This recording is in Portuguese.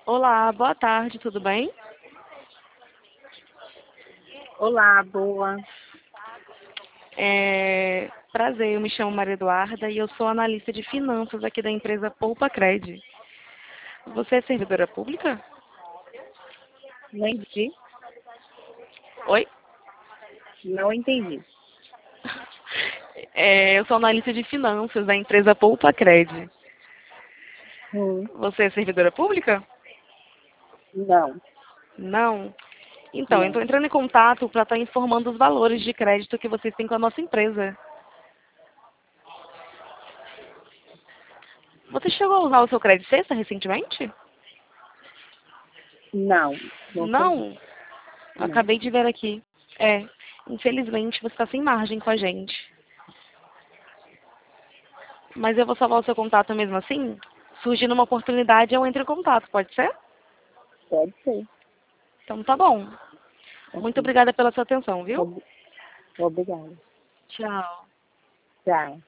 Olá, boa tarde, tudo bem? Olá, boa. Prazer, eu me chamo Maria Eduarda e eu sou analista de finanças aqui da empresa Poupa Cred. Você é servidora pública? Não entendi. Oi? Não entendi. Eu sou analista de finanças da empresa Poupa Cred. Hum, Você é servidora pública? não, Não? Então, eu não. estou entrando em contato para estar informando os valores de crédito que vocês têm com a nossa empresa. Você chegou a usar o seu crédito sexta recentemente? Não, nunca vi. Não? Não. Acabei de ver aqui. Infelizmente você está sem margem com a gente. Mas eu vou salvar o seu contato mesmo assim. Surgindo uma oportunidade, eu entro em contato, pode ser? Pode ser. Então tá bom. Muito Ok. obrigada pela sua atenção, viu? Obrigada. Tchau. Tchau.